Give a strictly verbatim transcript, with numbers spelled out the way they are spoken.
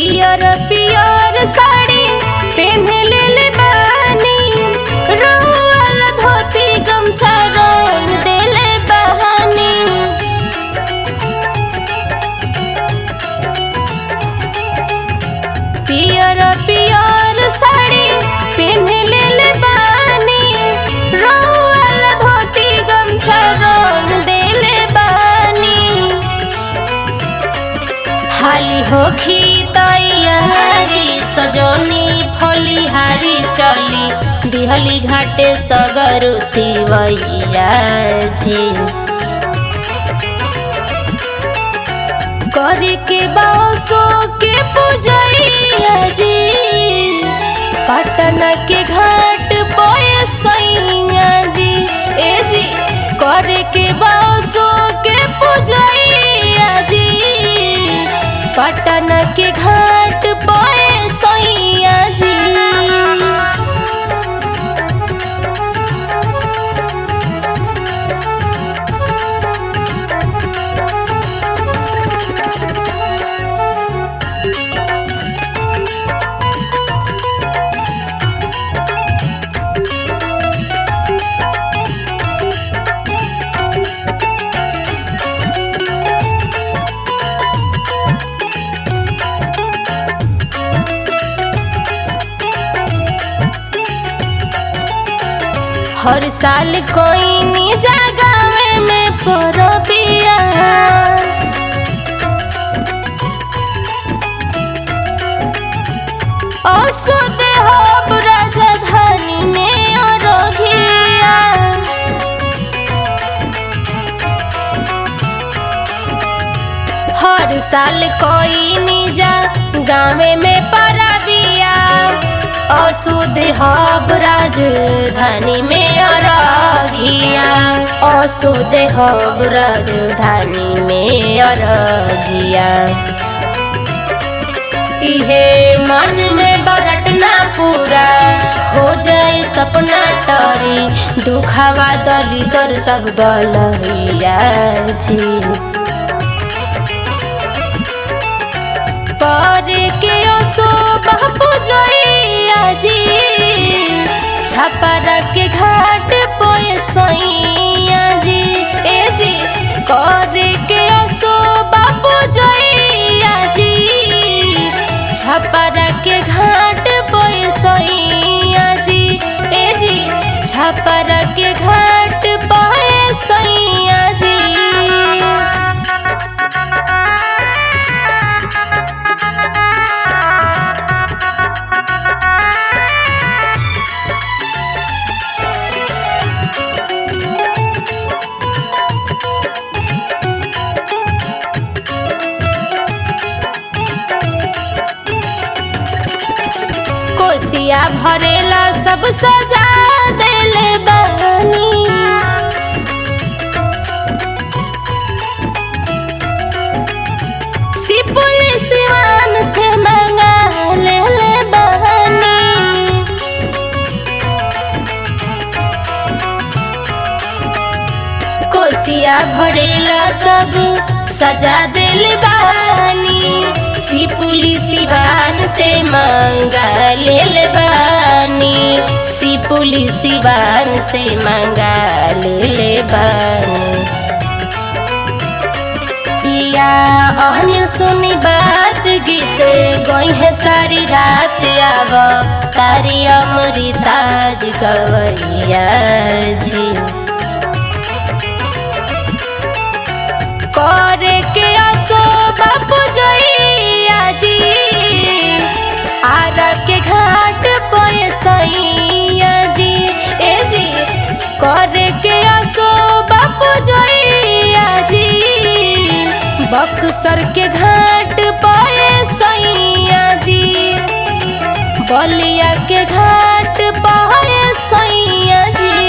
पियर पियर साड़ी पहने ले बानी, रोल धोती गमछा रंग देले बहानी। पियर पियर साड़ी पहने ले बानी, रोल धोती गमछा रंग देले बानी। हाली होखी तैयारी सजनी फलिहारी चली, दिहली घाटे सगरुती वैया जी। करे के बासो के पूजैया जी, पटना के घाट पे सैया जी। ए जी करे के बासो के पूजैया जी, पटना के घाट पे सैया जी। हर साल कोई नी जगह में परबिया, औसत हब राजधानी में अरघिया। हर साल कोई नी जगह में परबिया, औसुद हब राजधानी में अरघिया। औसुद हब राजधानी में अरघिया। इहे मन में बरटना पूरा हो जाए सपना टरी, दुखावा दली दर सब डलहिया जी। करे के असो बापू जइया जी, छपरा के घाट पे सैया जी। ए जी करे के असो बापू जइया जी, छपरा के घाट पे सैया जी। ए जी छपरा के घाट पे सैया जी। कोसिया भरेला सब सजा देले बानी, सिपुल सिवान से मंगा ले ले बहानी। कोसिया भरेला सब सजा देले बानी, सिपुली सिवान से मंगा ले बानी। सिपुली सिवान से मंगा ले बानी। पिया अनिल सुनी बात गीत गई है सारी रात, आव तारी अमृताज गवैया जी। करे के असो बापू जइया जी, आरा के घाट पे सैया जी। ए जी करे के असो बापू जइया जी, बक्सर के घाट पे सैया जी। बलिया के घाट पे सैया जी।